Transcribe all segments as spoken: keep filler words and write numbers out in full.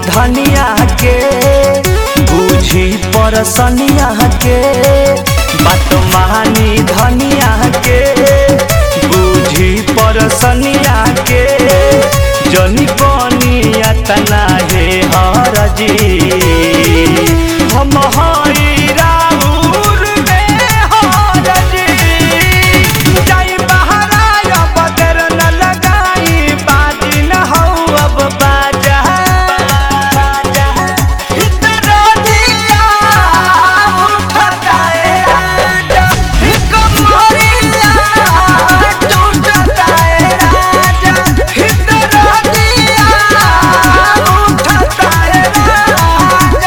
धनिया के बूझी परसनिया के बात मानी धनिया के बूझी परसनिया के जनी बनिया तना हे हरजी हम हई राउर में हरजी जाई बहरा अब देर न लगाई बाजी न हो अब बाजा बाजा इधर दिया उठता है राजा कमरिया टूटता है राजा इधर दिया उठता है राजा।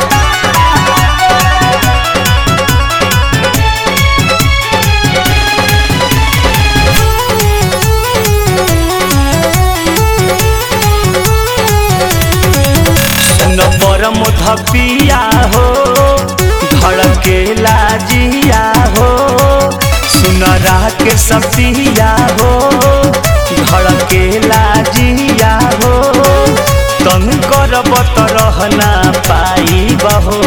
न परम धपिया हो धड़के लाजिया हो सुनरा के सपिया हो धड़के लाजिया हो तन करब त रहना पाई बहो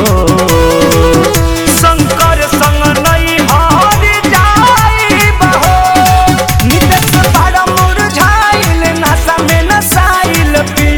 शंकर संग नहीं हर जाई बहो नितेश बड़ा मुरझाइल नशा में नसाइल पी